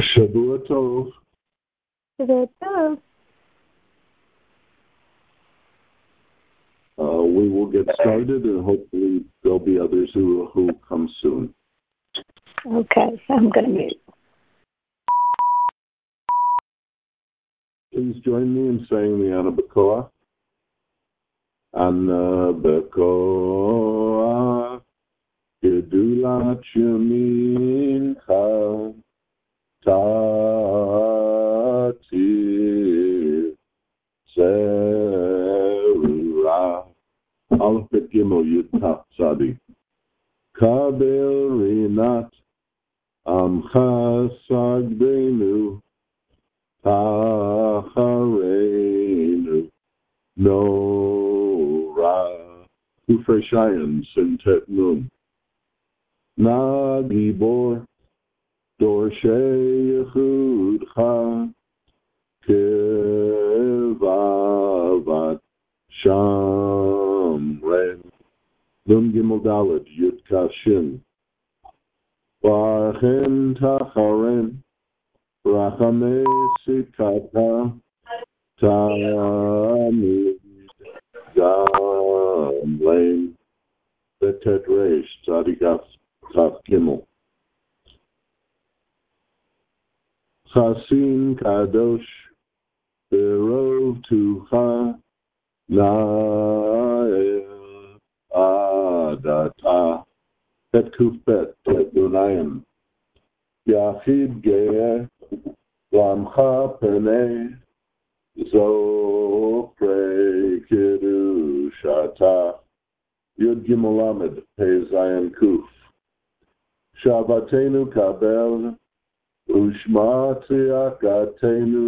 Shavua Tov. Shavua Tov. We will get started, and hopefully there'll be others who come soon. Okay, I'm going to mute. Please join me in saying the Ana Bekoach. Ana Bekoach, Gedulat Shemincha, Tatir, Zerah, Aleph Bet Gimel Yud Taf Tzadi, Kabel Rinat, Amcha Sagdenu, Tachareinu, Nora, Kufrei Shayin, Sintet Nun, Nagibor, Dorshei Yechudcha, Kevavat, Shamren, Nun Gimel Dalet, Yud Kashin, Barchen Tacharen, Rachamei Sikata, Tamid Gamlein, Betet Reish, Tzadikas Taf Gimel. Chasin Kadosh, Berov Tucha, Nael Adata, Bet Kufbet, Bet Dunayim, Yachid Ge'eh, Lamcha Penei, Zofrei Kiddushata, Yud Gimel Lamed, Pei Zayin Kuf, Shabbatenu Kabel, Ushma Tziyakatenu,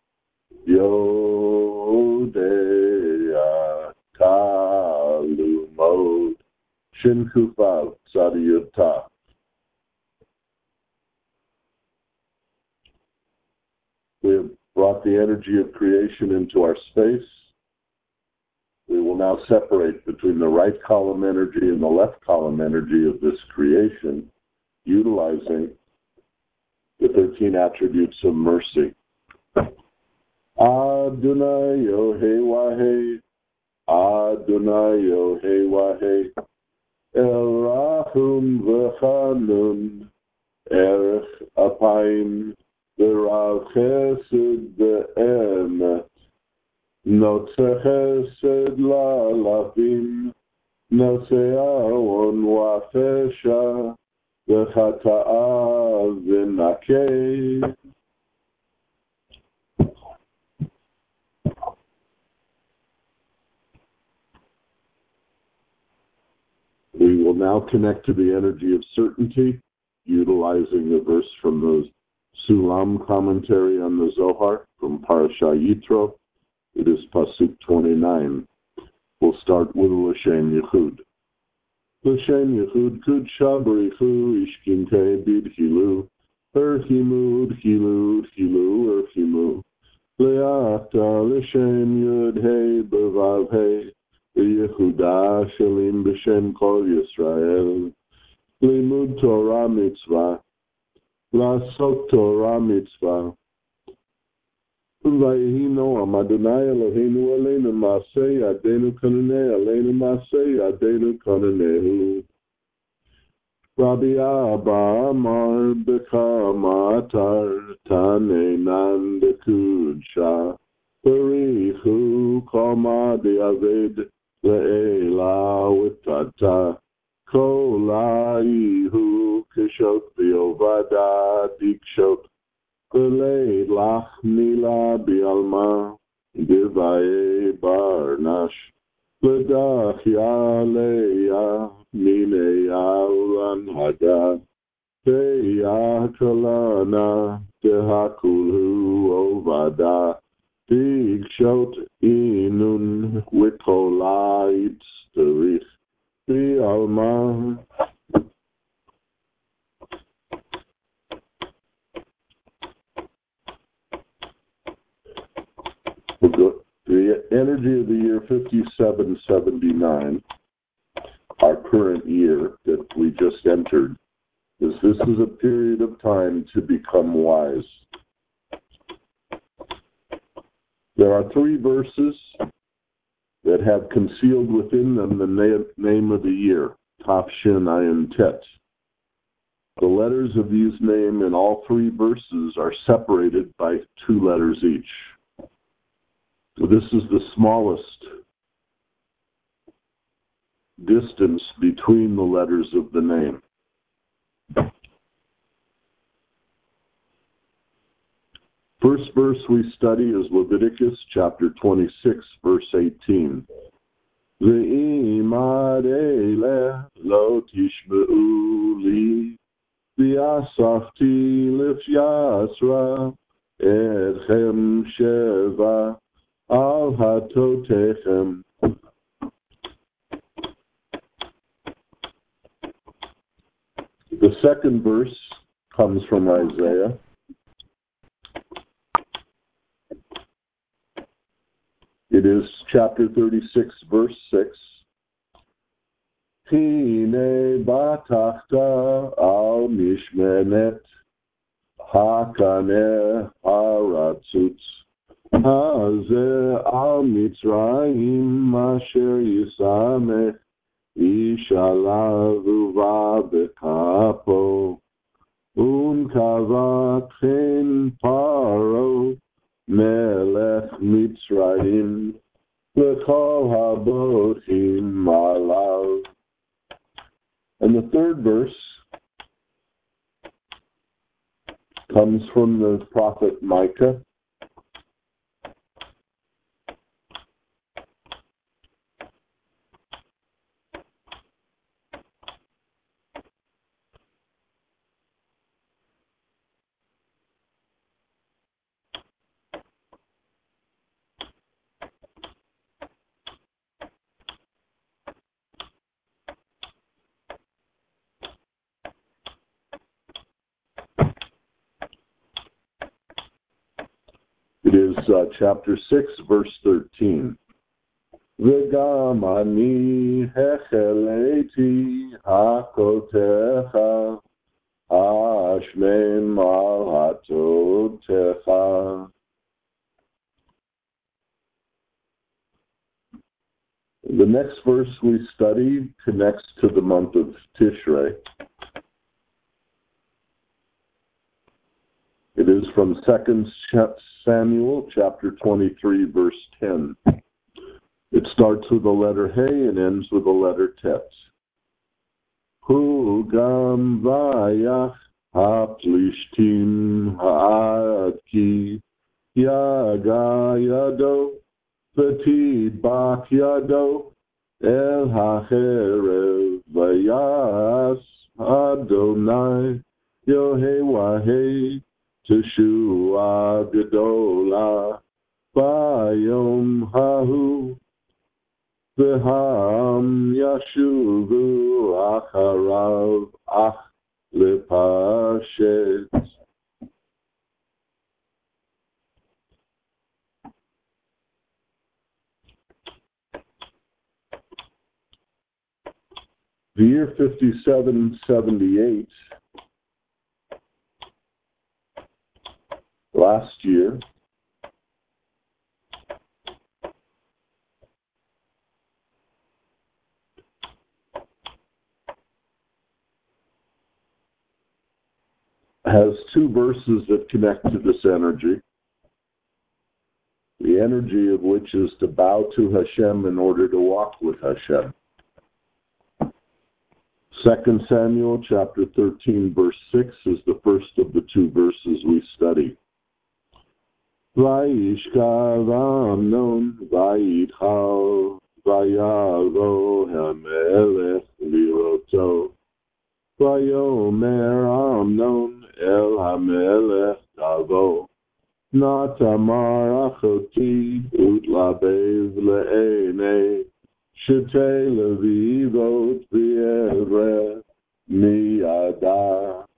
Yodea Talumod, Shin Kufav, Tzadi Yud Taf. We have brought the energy of creation into our space. We will now separate between the right column energy and the left column energy of this creation, utilizing the 13 attributes of mercy. Adonai Yohei Wahei, Adonai Yohei Wahei, El Rahum V'Chanun, Erech Apayim, V'Rav Chesed V'Emet, Notze Chesed La'alafim, Notze Aon Wa'Fesha, V'Chata'a V'Nakei. We will now connect to the energy of certainty, utilizing the verse from the Sulam commentary on the Zohar from Parashah Yitro. It is Pasuk 29. We'll start with L'Shem Yichud. L'Shem Yichud Kudsha B'richu Ishkinte Bidhilu Erchimu Udhilu Udhilu Erchimu Le'ata L'Shem Yud Hei B'Vav Hei Yehuda Shalim B'Shem Kol Yisrael Limud Torah Mitzvah La'asot Torah Mitzvah Vayihino Amadonai Eloheinu Aleinu Masei Adenu Konanei Aleinu Masei Adenu Konanehu Rabbi Abba Amar B'Kama Atar Taneinan B'Kudsha B'Richu Kama Di'aved Le'ela Witata Kolaihu Kishot V'Yovada Dikshot V'Leid Lach Mila B'Alma Divaye Barnash L'Dach Yaleya Mineya Ulan Hada Teya Kalana Dehakulhu Ovada Dikshot Inun Wikolayit Sterich B'Alma. The energy of the year 5779, our current year that we just entered, as this is a period of time to become wise. There are 3 verses that have concealed within them the name of the year, Tav Shin Ayin Tet. The letters of these names in all 3 verses are separated by 2 letters each. So this is the smallest distance between the letters of the name. First verse we study is Leviticus chapter 26, verse 18. Ve'imad eleh lo tishbe'u li v'yasafti lifyasra etchem sheva al hatotechem. The second verse comes from Isaiah. It is chapter 36, verse 6. Hine batachta al mishmenet hakaneh haratzutz hazeh al mitzrayim asher yisamech ishalav uva bekapo unkava chen paro Melech Mitzrayim L'chol habochim alav. And the third verse comes from the prophet Micah. It is chapter 6, verse 13. V'gam ani hecheleti hakotecha hashmem al hatotecha. The next verse we study connects to the month of Tishrei. It is from 2 Samuel chapter 23, verse 10. It starts with the letter Hey and ends with the letter Tet. Hu gam vayach haplishtim ha'adki yaga yado v'tidbak yado el hacherev vayas Adonai Yohei Teshua Gedola Bayom Hahu V'ham Yashuvu Acharav Ach Lepashet. The year 5778, last year, has 2 verses that connect to this energy. The energy of which is to bow to Hashem in order to walk with Hashem. 2 Samuel chapter 13, verse 6 is the first of the 2 verses we study. Vayishkav Amnon vayidchal vayavo hamelech liroto vayomer Amnon el hamelech tavo natamar achoti utlabev le'enei shetei levivot v'evre miyada.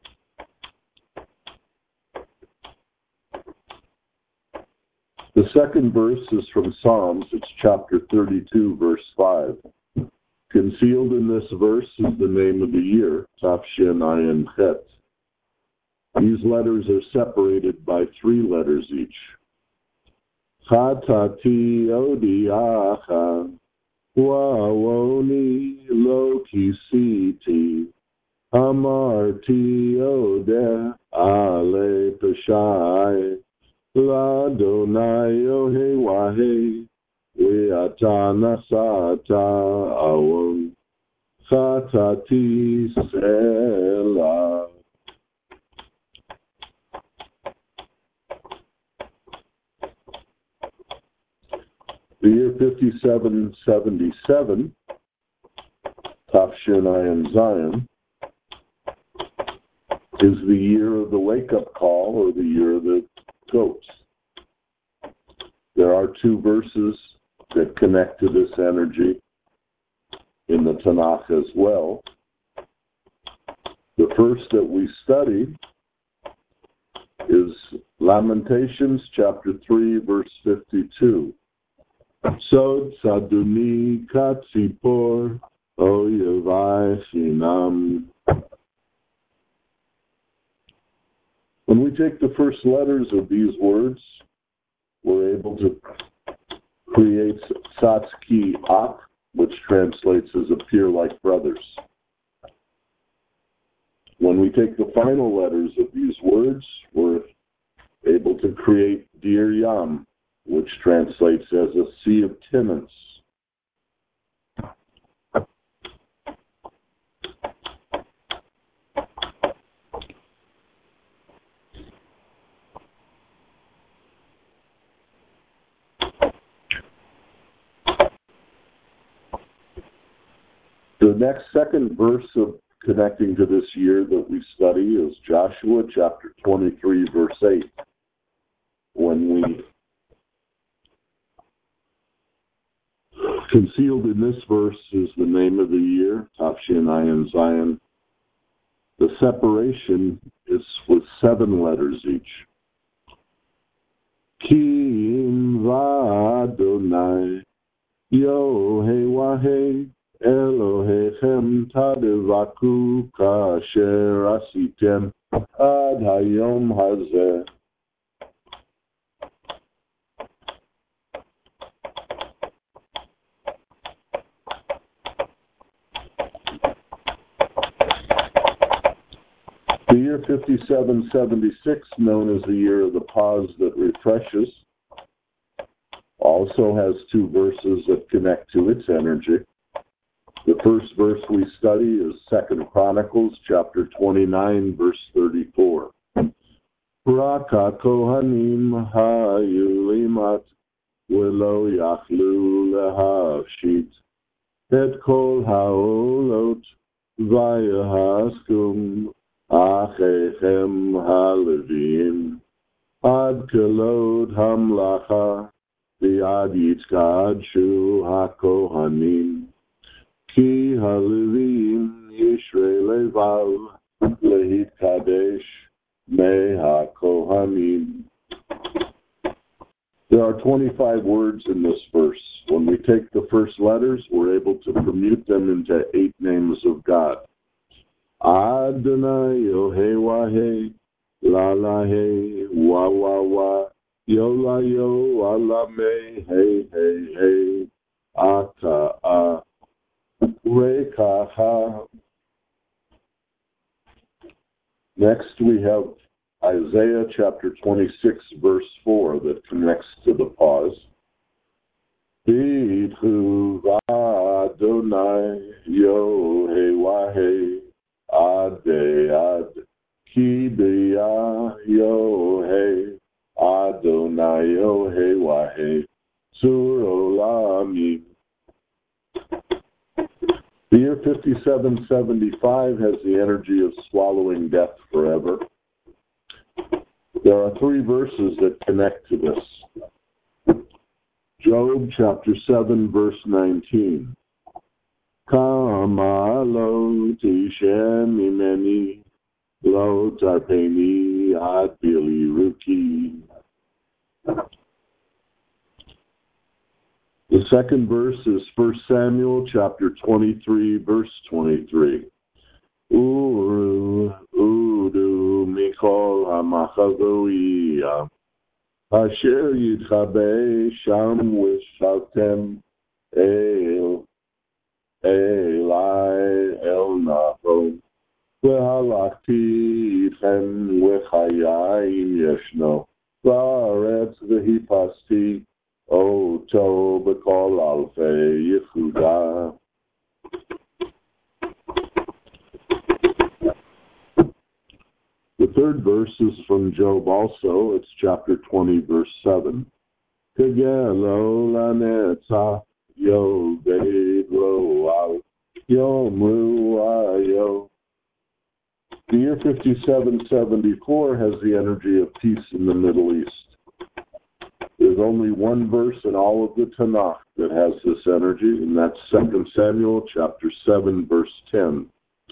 The second verse is from Psalms. It's chapter 32, verse 5. Concealed in this verse is the name of the year, Tafshin Ayin Chet. These letters are separated by 3 letters each. Chatati odiacha, wawoni lo kisiti, amarti odeh ale peshai, ladonai ohewahe, ve'ata nasata awon, chatati selah. The year 5777, Tafshin Ayin Zion, is the year of the wake-up call, or the year of the goats. There are 2 verses that connect to this energy in the Tanakh as well. The first that we study is Lamentations chapter 3, verse 52. Sod saduni katzipor oyevai chinam. When we take the first letters of these words, we're able to create Satski Ak, which translates as appear like brothers. When we take the final letters of these words, we're able to create Dir Yam, which translates as a sea of tenants. The next second verse of connecting to this year that we study is Joshua chapter 23, verse 8. When we concealed in this verse is the name of the year, Tafshin Ayin Zion. The separation is with 7 letters each. Kim v'Adonai Yohei Elohechem tadevaku kasher asitem ad hayom hazeh. The year 5776, known as the year of the pause that refreshes, also has 2 verses that connect to its energy. The first verse we study is 2 Chronicles chapter 29, verse 34. Raka kohanim hayulimat velo yachlu lehavshit et kol haolot vayahaskum achechem halevim ad kelod hamlacha v'ad yitzkadshu hakohanim ki halevim yishrei levav lehit kadesh me hakohanim. There are 25 words in this verse. When we take the first letters, we're able to permute them into 8 names of God. Adonai Yohei La La He Wa Wa Wa Yo La Yo Ala Me Hey Hey Hey Ata A Reka Ha. Next we have Isaiah chapter 26 verse 4 that connects to the pause. B'itchu v'Adonai Yohei Wahei Ad Ki B'ya Yohei Adonai Yohei Wahei Sur Olamim. The year 5775 has the energy of swallowing death forever. There are 3 verses that connect to this. Job chapter 7 verse 19. Kama lo tishem imeni lo tarpeni ad bili ruki. The second verse is 1 Samuel chapter 23, verse 23. Uru, Udu, Mikol HaMachavoiyah, Asher Yitchabe Sham Wishaltem El, Eli El Nahom, Vehalachti Itchem Vechayayim Yeshno, Va'aretz Vehipasti, Oto B'kol Alfei Yehuda. The third verse is from Job also. It's chapter 20, verse 7. Kegelo lanetza yoved lo yomru ayo. The year 5774 has the energy of peace in the Middle East. There's only one verse in all of the Tanakh that has this energy, and that's 2 Samuel chapter 7, verse 10.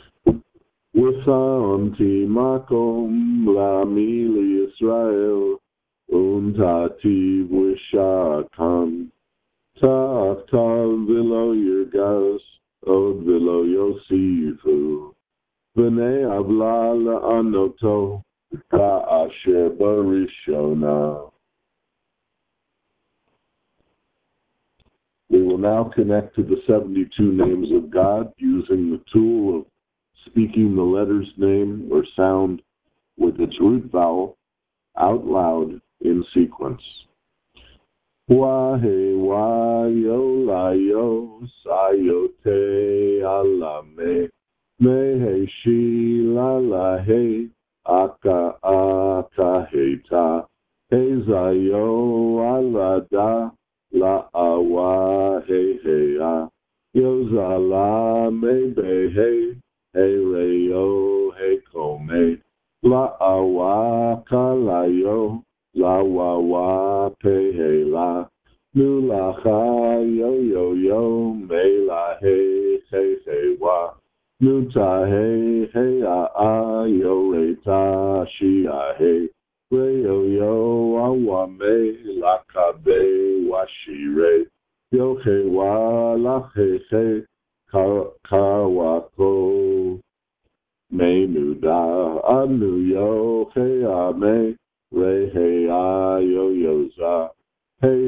Withamti makom lami Yisrael untati v'shakam tachtav v'lo yirgas od v'lo yosifu v'nei avla la'anoto ka'asher barishona. We will now connect to the 72 names of God using the tool of speaking the letter's name or sound with its root vowel out loud in sequence. Wahe wayo layo sayote alame mehe shila lahe aka aka heta hezayo alada la awa he hea yozala mebehe hey reyo, hey kome, la awa kalayo, la wawa pe hey la, nu la cha yo, me la hey wa, nu ta hey yo re ta shi hey, reyo awa me la kabe wa shi re, yo hey wa la hey. Kawako Menuda Anuyo Heame Re Heayo Yoza Hey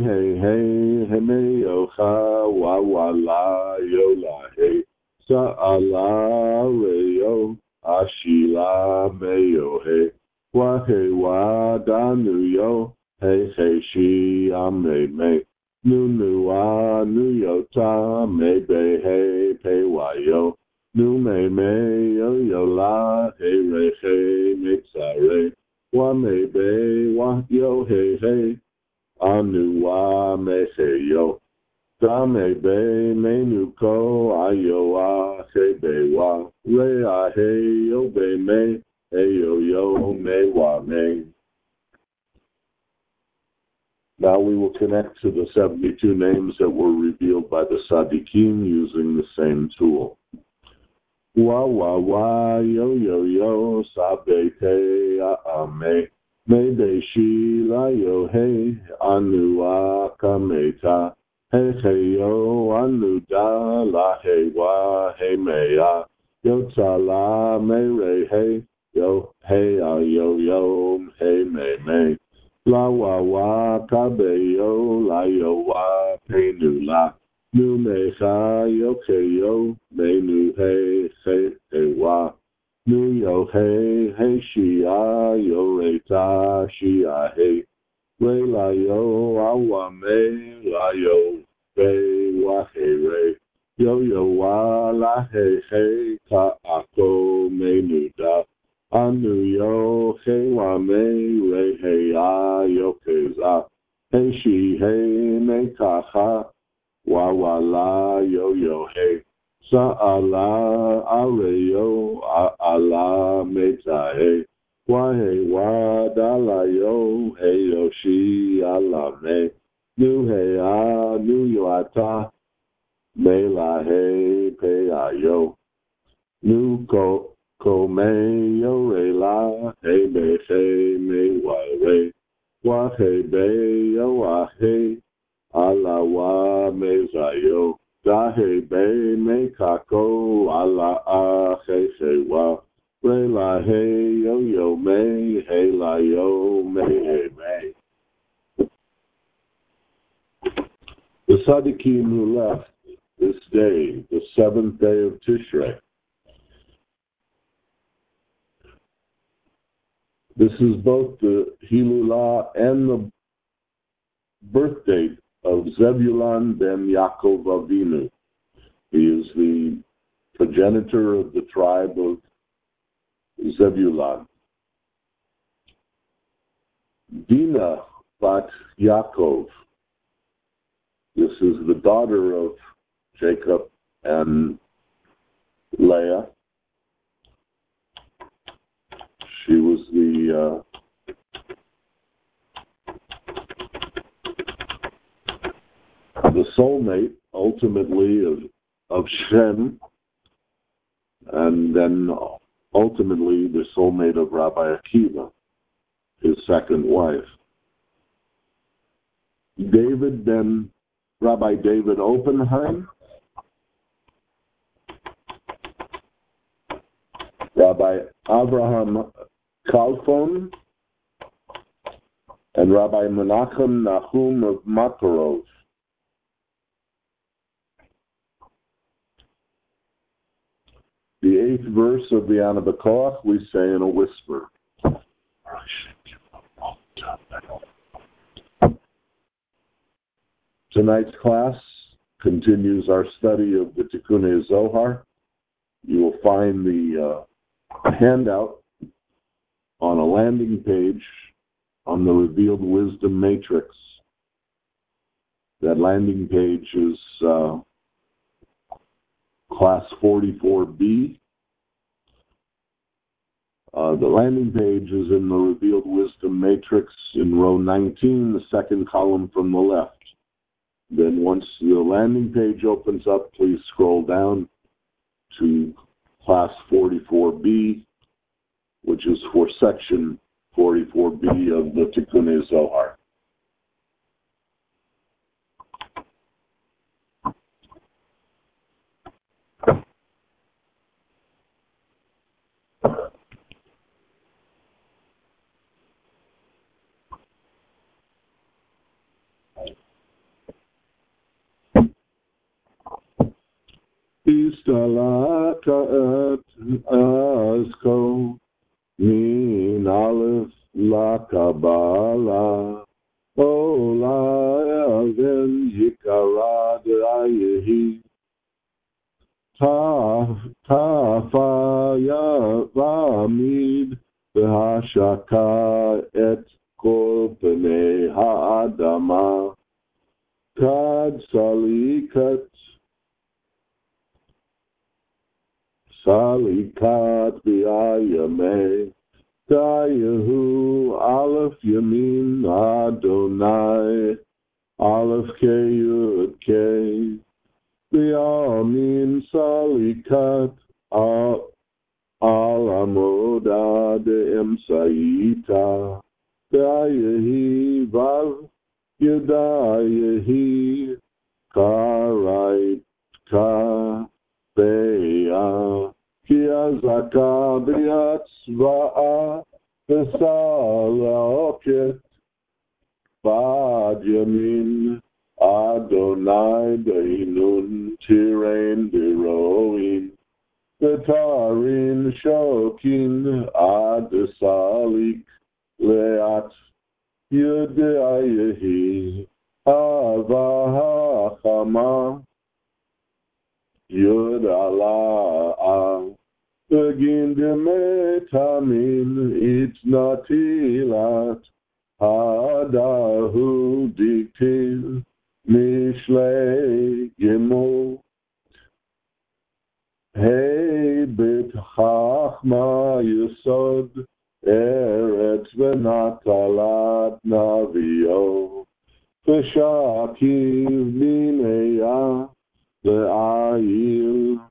Meyocha Wawala Yola Hey Sa'ala Reyo Ashila Meyo Hey Wahe Wadanuyo Hey Shi Ame Nu yota me be he pe wayo nu me yo la he re me tsare wa me be wa yo he anu wa me yo da me be me nu ko ayo wa he be wa re a he yo be me yo me wa me. Now we will connect to the 72 names that were revealed by the Tzaddikim using the same tool. Wa wa wa yo sabe te ame me de shi la yo he anu akameta he yo anu da la he wa he mea yo tsala me re he yo he a yo he me. La wa wa kabeyo la yo wa penu la nu me cha yo keyo me nu he wa nu yo he shi a yo re ta shi a he re la yo awa me la yo be wa he re yo wa la he ka ako me nu da Anu yo he wa me re he a yo keza he shi he me kaha wa wa la yo he sa ala are yo ala me ta he wa he wa da la yo he yo shi ala me nu he a nu yo ata me la he pe a yo nu ko me yo re la he me wa re wa he be yo a he Alawa mezayo. Dahe be me kako. Ala he wa. Re la he yo yo me. He la yo me he me. The Sadiqim who left this day, the 7th day of Tishrei. This is both the Hilulah and the birth date of Zebulun ben Yaakov Avinu. He is the progenitor of the tribe of Zebulun. Dinah bat Yaakov. This is the daughter of Jacob and Leah. She was the soulmate, ultimately, of Shem, and then ultimately the soulmate of Rabbi Akiva, his second wife. Rabbi David Oppenheim, Rabbi Abraham Kalfon, and Rabbi Menachem Nahum of Makarov. The 8th verse of the Ana B'Koach we say in a whisper. Tonight's class continues our study of the Tikkunei Zohar. You will find the handout on a landing page on the Revealed Wisdom Matrix. That landing page is class 44B. The landing page is in the Revealed Wisdom Matrix in row 19, the second column from the left. Then once the landing page opens up, please scroll down to class 44B, which is for section 44B of the Tikkunei Zohar. Istalaka et azko min aleph la kabbalah ola aven yikara d'rayehi tafa yavamid v'hashaka et kol pnei ha'adama kad salikat Salikat b'ayamei Dayahu Aleph Yamin Adonai Aleph Keyud Kei B'yamin Salikat Al Amoda De'emsaita Dayahi Vav Yadayahi Karait Ka Be'ah Ki azaka b'yatzva'a v'salaket bad yamin Adonai b'inun tirein b'roin v'tarin shokin ad salik le'at yud'ayehi hava ha'chama Yud Allah Begin demetamin itnatilat Hadahu diktiv Mishlei Gimel Hey bit chachma yesod Eretz v'natalat navio V'shakiv b'neya La'ayil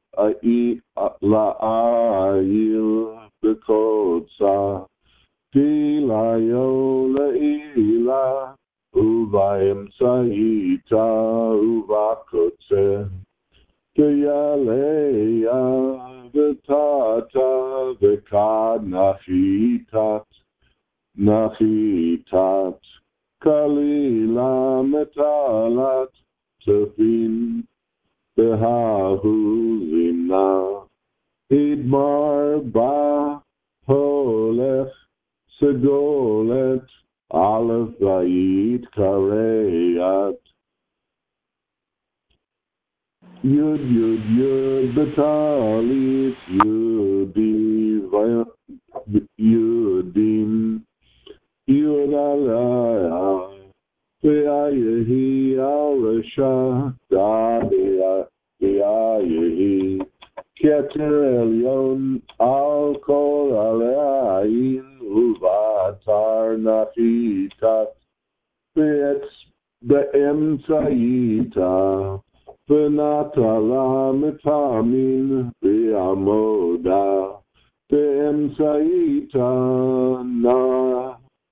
b'kodsa Tilayo la'ila ובאמצעיתה ובקוצה, תיעליה ותתה וכד נחית, כלילה מטלת צפין, בההוא זימנה, הדמר בה הולך סגולת, א' והיית קריית, יוד בטלית יודים, יוד עליה, ויהי הרשע, ויהי כתר עליון על כל עליה עין, ובאתר נחיתת, באמצעיתה, ונטלה מטעמין בעמודה, באמצעיתה נע,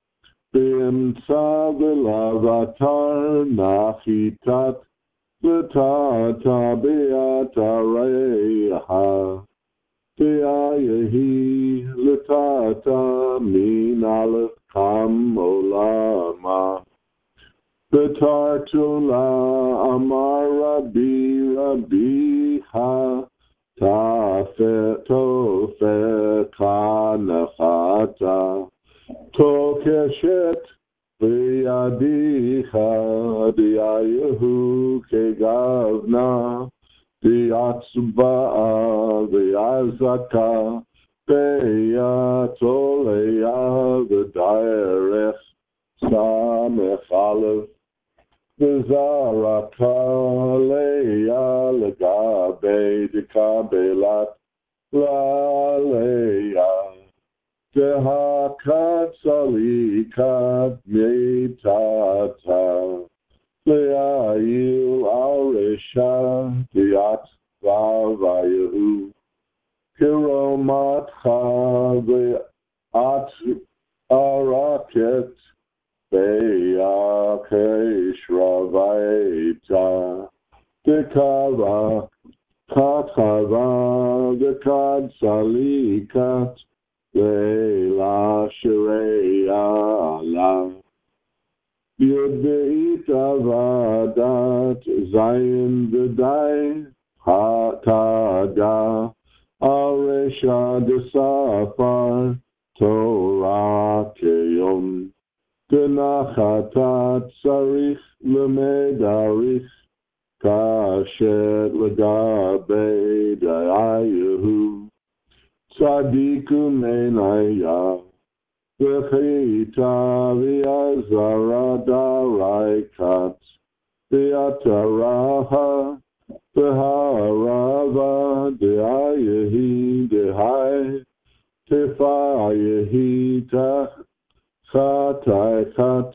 באמצע ולבטר נחיתת, ותתה באתריה, ויהי לתתה מן א' קם עולמה. בתרתולה אמר רביך, תופקה נחתה, תוקשת בידיך, דיהו כגבנה, דיעצבעה ויעזקה, ביתוליה ודרך, סמך א' וזרקה ליה לגבי דקבלת לעליה, דהקת סליקת מיתתה, להעיל על רשע דיעצבה ויהוא, כרומתך ואת ערקת, ויעקש רביתה, דקבה כתבה דקד סליקת, לילה שריה עלה. יודעית ועדת זין ודי, התגה, הרשע דספר, תורה כיום. כנחתה צריך למדריך, כאשר לגבי דיהו, צדיק ומניה, וחיתה ויעזרה דריקת, ויתרה והרבה דהי תפאי חתיכת,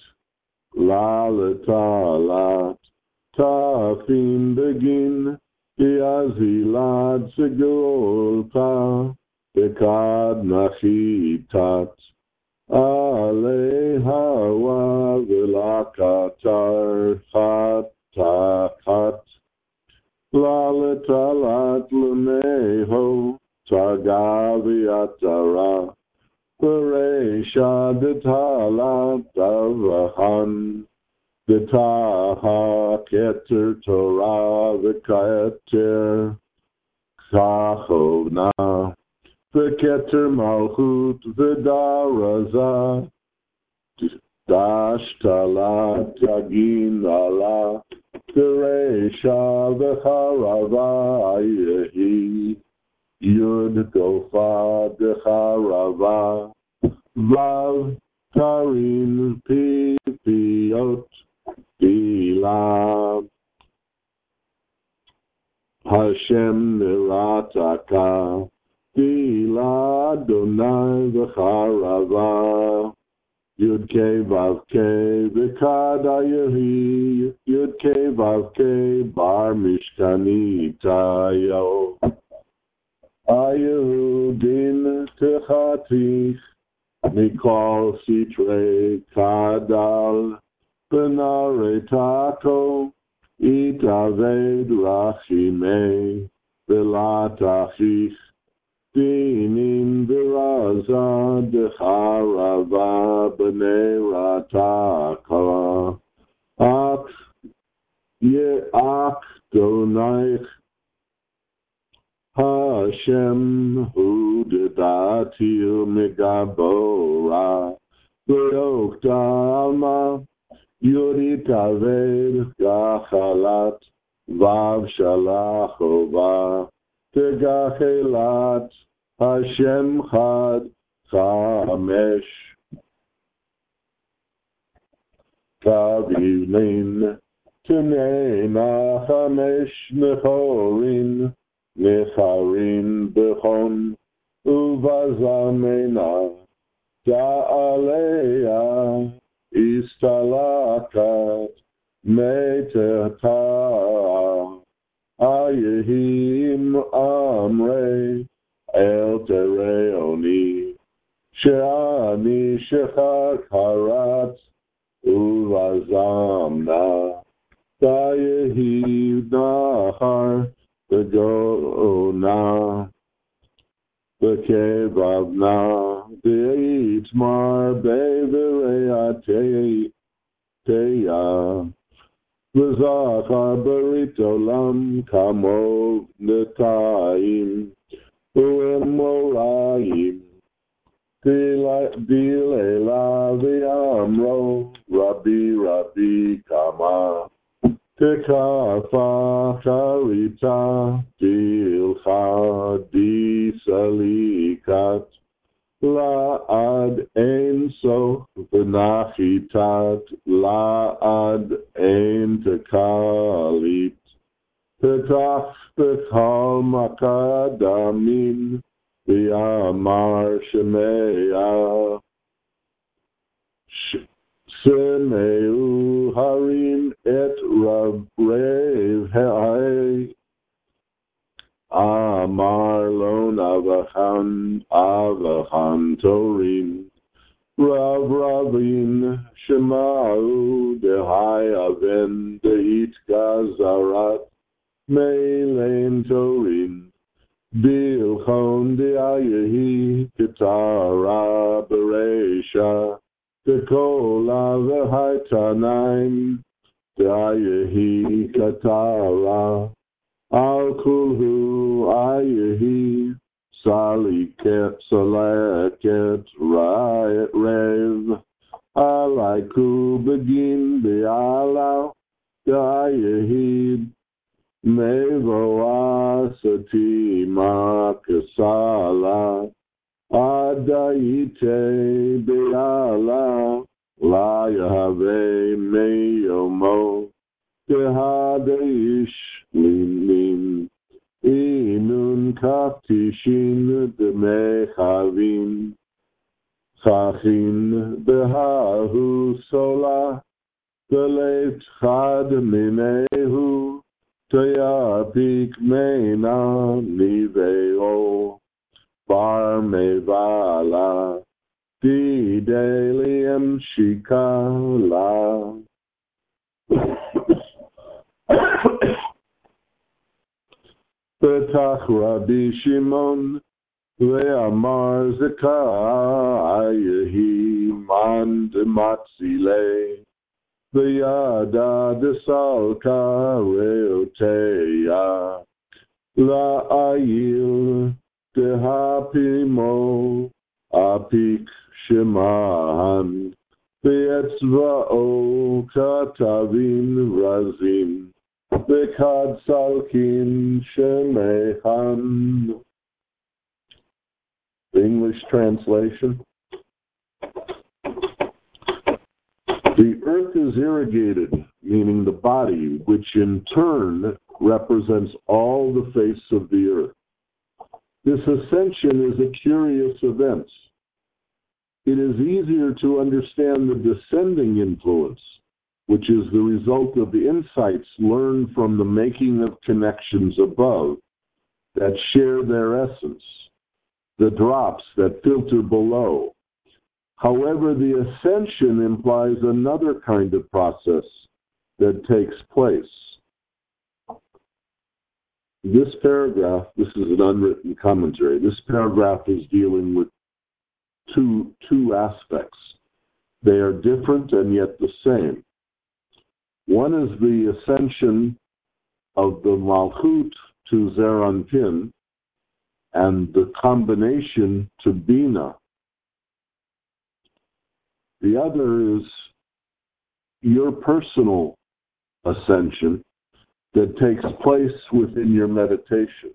ללתלת, תפין בגין, יזילת סגולתה, וכד נחיתת, עלי הווה ולקטר חתכת, ללתלת למיהו, תגה ויתרה, ורשע דתלת דבחן, דתה כתר תורה וכתר ככונה, וכתר מלכות ודרזה, דשתלה תגין עלה, ורשע וחרבה יהי, יוד גופה דחרבה, וו תרין פיפיות תהילה. השם נראתקה, תהילה אדוני וחרבה, יוד קי וו קי וכד יהי, יוד קי וו קי בר משכניתיו. היהודין תחתיך, מכל סתרי כדל, Benaretako itaved rachime velatachich dinin viraza decharava benerataka ak ye'ak donaich Hashem hu dedatil megabora Leokdama Yuritaved Gachalat Vav Shalachova Tegachelat Hashem Chad Chamesh Kavivnin Tneina Chamesh Nechorin Necharin Bechon Uvazamena Da'aleya Istalakat Meteta Ayehim Amre El Tereoni Sheani Shechak Harat Uvazamna Dayehi Nahar Begona Bekevavna Deitmar Bevereateya V'zachar Beritolam Kamov Netaim U'emoraim Dilela V'amro Rabbi Rabbi Kama Tekafa Charita Dilcha Disalikat La'ad Ein Sof V'nachitat La'ad Ein Tekalit Petach Bechal Makadamin V'yamar Shemea Semeu Harim et Rev Ha'ai Amar Lon Avachan Torim Rav Ravin Shemau Dehai Aven Deit Gazarat Meilen Torim Bilchon Deayehi Ketara Beresha Tekola V'haitanaim Deayehi Katara Al Kulhu Ayehi Saliket Salaket Rev Alaiku Begin Be'ala Deayehi Mevoa Satima Kesala Adaite Be'ala La Yahave Meyomo Tehadeish Limin Inun Kaptishin Demechavin Chachin Behahu Sola Belet Chad Minehu Teyapik Meina Niveo Bar Mevala Didelium Shikala Betach Rabbi Shimon Ve'amar Zekayehi Man Dematzile Ve'yada Desalka Reoteya La'ayil Tehapimo Apik Shemahan Ve'etzva'o Katavin Razim Ve'kad Salkin Shemehan. English translation. The earth is irrigated, meaning the body, which in turn represents all the face of the earth. This ascension is a curious event. It is easier to understand the descending influence, which is the result of the insights learned from the making of connections above that share their essence, the drops that filter below, However, the ascension implies another kind of process that takes place. This paragraph, this is an unwritten commentary, this paragraph is dealing with two aspects. They are different and yet the same. One is the ascension of the Malchut to Zeir Anpin and the combination to Bina. The other is your personal ascension that takes place within your meditation.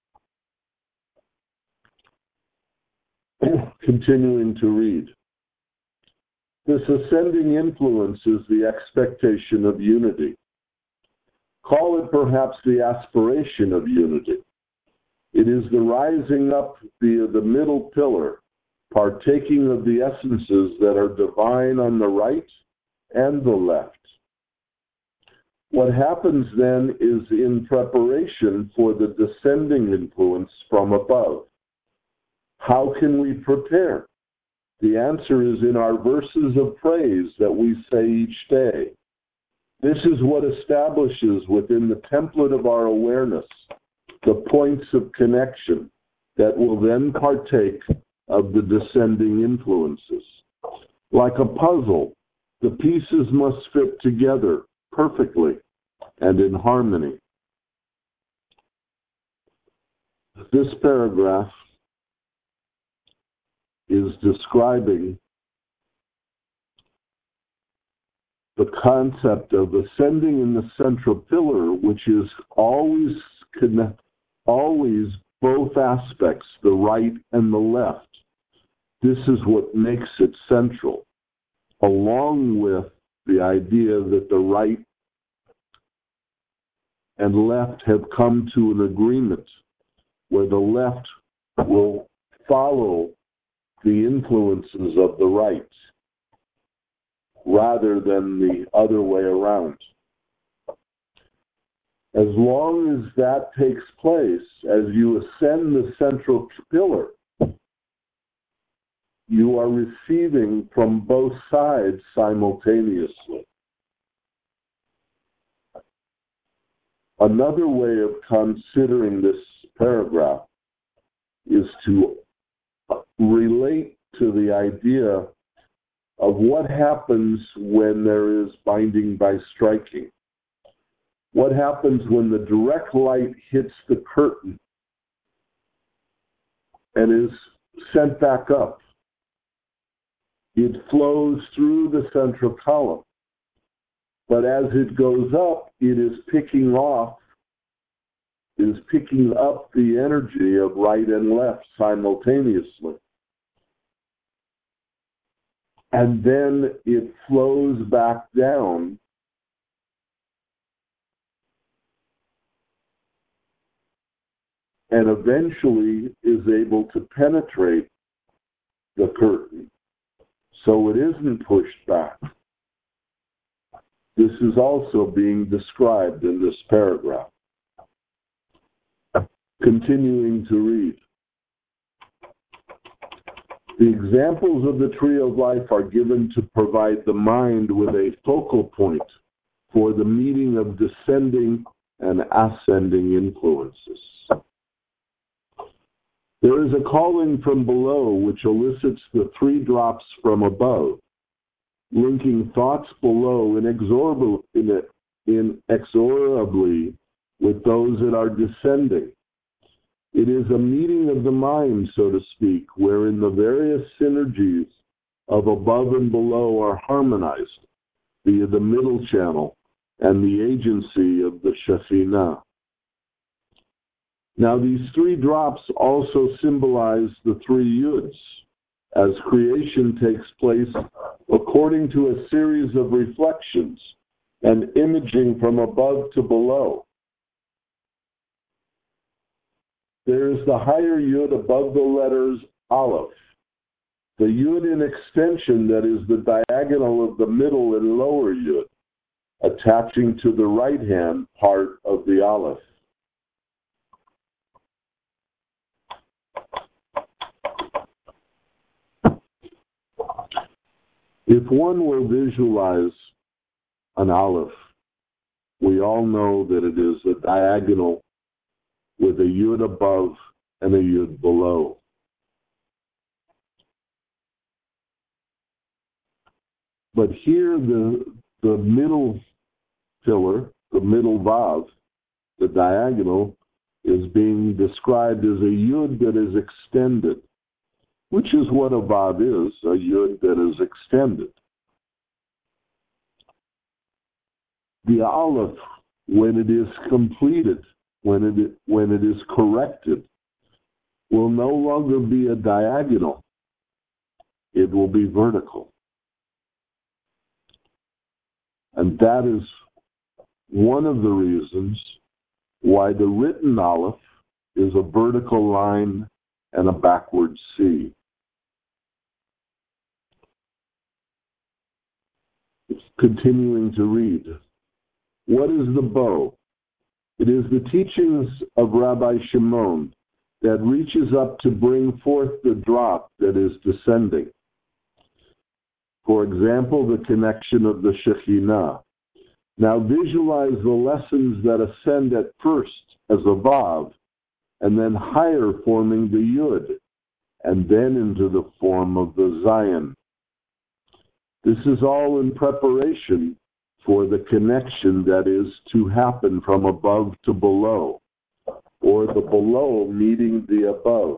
Continuing to read. This ascending influence is the expectation of unity. Call it perhaps the aspiration of unity. It is the rising up via the middle pillar, partaking of the essences that are divine on the right and the left. What happens then is in preparation for the descending influence from above. How can we prepare? The answer is in our verses of praise that we say each day. This is what establishes within the template of our awareness the points of connection that will then partake of the descending influences. Like a puzzle, the pieces must fit together perfectly and in harmony. This paragraph is describing the concept of ascending in the central pillar, which is always both aspects, the right and the left. This is what makes it central, along with the idea that the right and left have come to an agreement where the left will follow the influences of the right rather than the other way around. As long as that takes place, as you ascend the central pillar, you are receiving from both sides simultaneously. Another way of considering this paragraph is to relate to the idea of what happens when there is binding by striking. What happens when the direct light hits the curtain and is sent back up? It flows through the central column, but as it goes up, it is picking up the energy of right and left simultaneously. And then it flows back down and eventually is able to penetrate the curtain so it isn't pushed back. This is also being described in this paragraph. Continuing to read. The examples of the tree of life are given to provide the mind with a focal point for the meeting of descending and ascending influences. There is a calling from below which elicits the three drops from above, linking thoughts below inexorably with those that are descending. It is a meeting of the mind, so to speak, wherein the various synergies of above and below are harmonized via the middle channel and the agency of the Shekhinah. Now, these three drops also symbolize the three yuds, as creation takes place according to a series of reflections and imaging from above to below. There is the higher yud above the letters aleph, the yud in extension that is the diagonal of the middle and lower yud, attaching to the right-hand part of the aleph. If one will visualize an aleph, we all know that it is a diagonal with a yud above and a yud below. But here the middle pillar, the middle vav, the diagonal, is being described as a yud that is extended, which is what a vav is, a yud that is extended. The aleph, when it is completed, when it is corrected, will no longer be a diagonal. It will be vertical. And that is one of the reasons why the written aleph is a vertical line and a backward C. Continuing to read. What is the bow? It is the teachings of Rabbi Shimon that reaches up to bring forth the drop that is descending. For example, the connection of the Shekhinah. Now visualize the lessons that ascend at first as a Vav, and then higher forming the Yud, and then into the form of the Zion. This is all in preparation for the connection that is to happen from above to below, or the below meeting the above.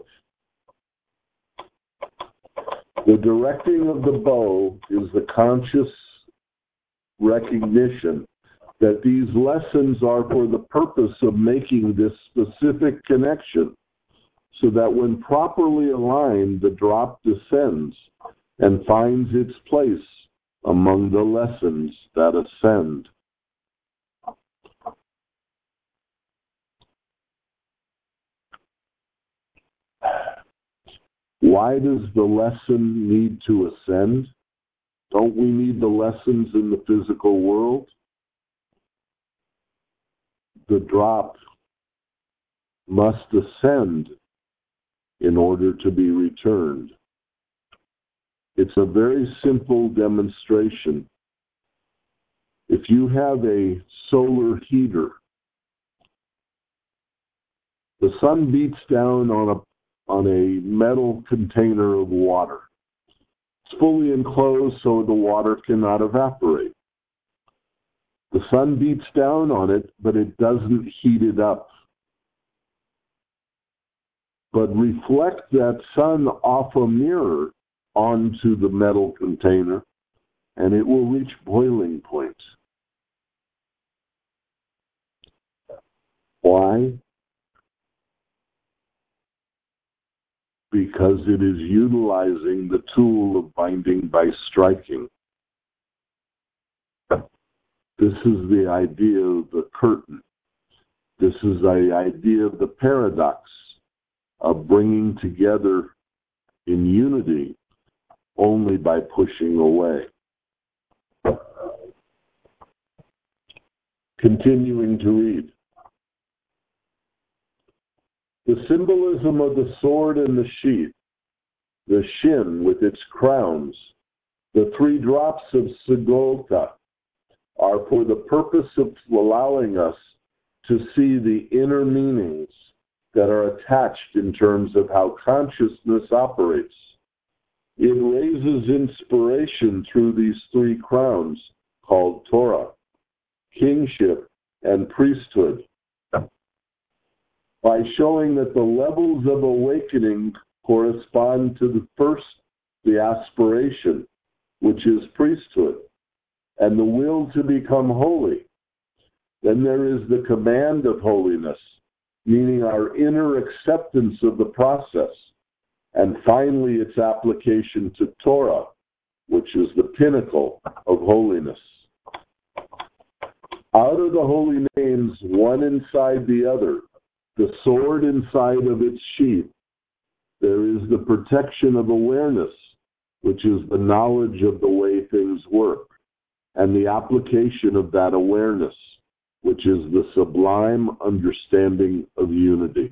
The directing of the bow is the conscious recognition that these lessons are for the purpose of making this specific connection, so that when properly aligned, the drop descends and finds its place among the lessons that ascend. Why does the lesson need to ascend? Don't we need the lessons in the physical world? The drop must ascend in order to be returned. It's a very simple demonstration. If you have a solar heater, the sun beats down on a metal container of water. It's fully enclosed so the water cannot evaporate. The sun beats down on it, but it doesn't heat it up. But reflect that sun off a mirror onto the metal container, and it will reach boiling point. Why? Because it is utilizing the tool of binding by striking. This is the idea of the curtain. This is the idea of the paradox of bringing together in unity only by pushing away. Continuing to read. The symbolism of the sword and the sheath, the shin with its crowns, the 3 drops of Segolta, are for the purpose of allowing us to see the inner meanings that are attached in terms of how consciousness operates. It raises inspiration through these 3 crowns called Torah, kingship, and priesthood, by showing that the levels of awakening correspond to the aspiration, which is priesthood, and the will to become holy. Then there is the command of holiness, meaning our inner acceptance of the process, and finally its application to Torah, which is the pinnacle of holiness. Out of the holy names, one inside the other, the sword inside of its sheath, there is the protection of awareness, which is the knowledge of the way things work, and the application of that awareness, which is the sublime understanding of unity.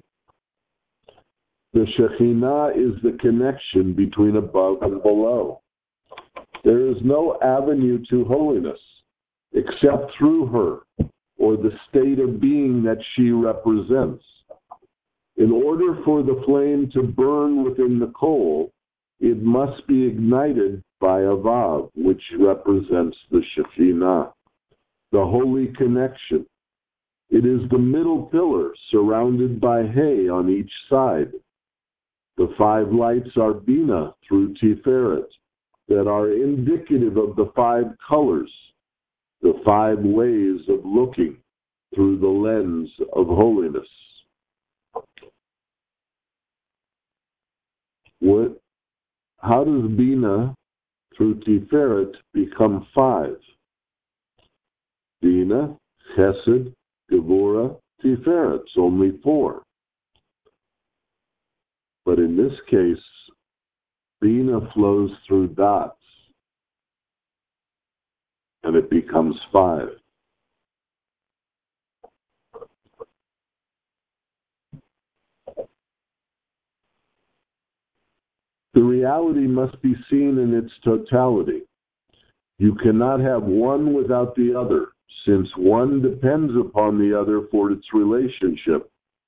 The Shekhinah is the connection between above and below. There is no avenue to holiness except through her, or the state of being that she represents. In order for the flame to burn within the coal, it must be ignited by a vav, which represents the Shekhinah, the holy connection. It is the middle pillar surrounded by hay on each side. The 5 lights are Bina through Tiferet that are indicative of the 5 colors, the 5 ways of looking through the lens of holiness. How does Bina through Tiferet become 5? Bina, Chesed, Gevurah, Tiferet. It's only 4. But in this case, Bina flows through dots, and it becomes 5. The reality must be seen in its totality. You cannot have one without the other, since one depends upon the other for its relationship.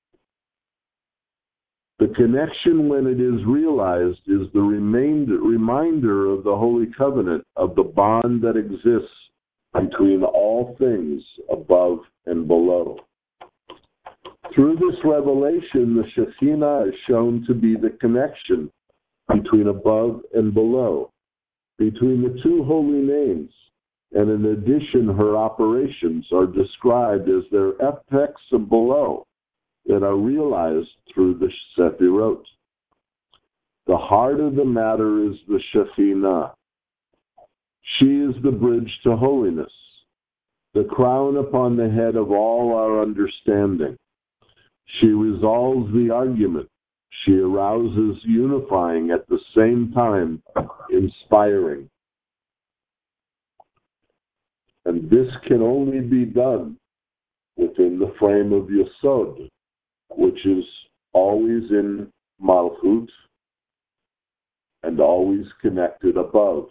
The connection, when it is realized, is the reminder of the Holy Covenant, of the bond that exists between all things above and below. Through this revelation, the Shekhinah is shown to be the connection between above and below, between the 2 holy names, and in addition, her operations are described as their effects of below that are realized through the Sefirot. The heart of the matter is the Shekhinah. She is the bridge to holiness, the crown upon the head of all our understanding. She resolves the argument. She arouses, unifying, at the same time inspiring. And this can only be done within the frame of Yesod, which is always in Malchut and always connected above.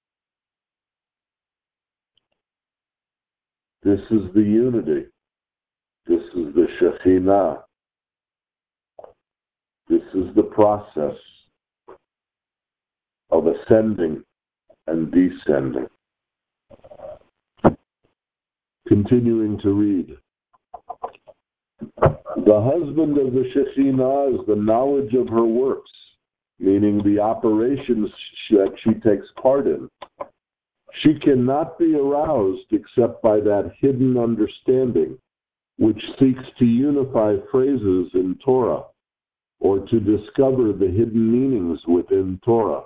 This is the unity. This is the Shekhinah. This is the process of ascending and descending. Continuing to read. The husband of the Shekhinah is the knowledge of her works, meaning the operations that she takes part in. She cannot be aroused except by that hidden understanding, which seeks to unify phrases in Torah, or to discover the hidden meanings within Torah.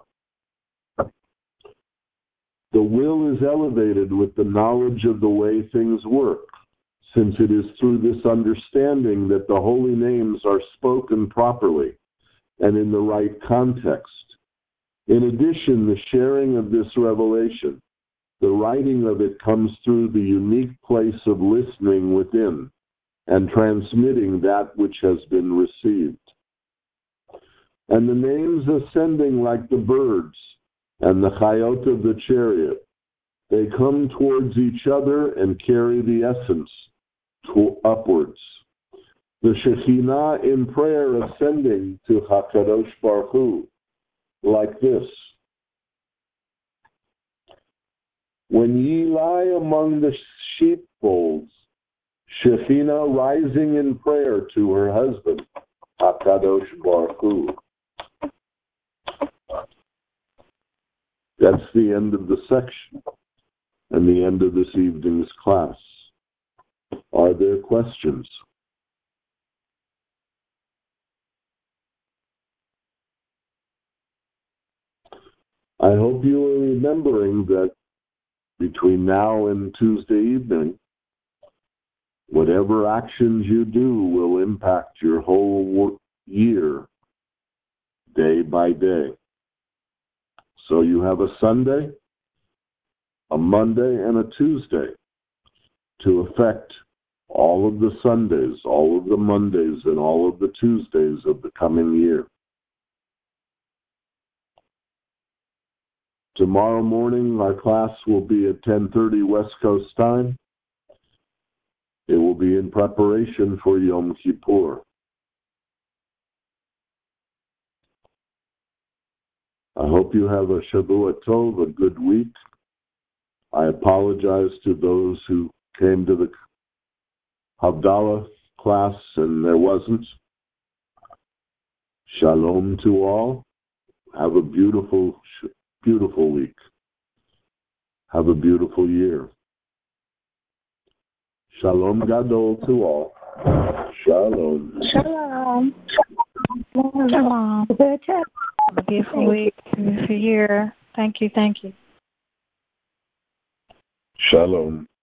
The will is elevated with the knowledge of the way things work, since it is through this understanding that the holy names are spoken properly and in the right context. In addition, the sharing of this revelation, the writing of it, comes through the unique place of listening within and transmitting that which has been received. And the names ascending like the birds and the chayot of the chariot, they come towards each other and carry the essence upwards. The Shekhinah in prayer ascending to HaKadosh Baruch Hu, like this. When ye lie among the sheepfolds, Shekhinah rising in prayer to her husband, HaKadosh Baruch Hu. That's the end of the section and the end of this evening's class. Are there questions? I hope you are remembering that between now and Tuesday evening, whatever actions you do will impact your whole year, day by day. So you have a Sunday, a Monday, and a Tuesday to affect all of the Sundays, all of the Mondays, and all of the Tuesdays of the coming year. Tomorrow morning, our class will be at 10:30 West Coast time. It will be in preparation for Yom Kippur. I hope you have a Shavua Tov, a good week. I apologize to those who came to the Havdalah class and there wasn't. Shalom to all. Have a beautiful, beautiful week. Have a beautiful year. Shalom Gadol to all. Shalom. Shalom. Shalom. Good job. Have a beautiful week, beautiful year. Thank you. Shalom.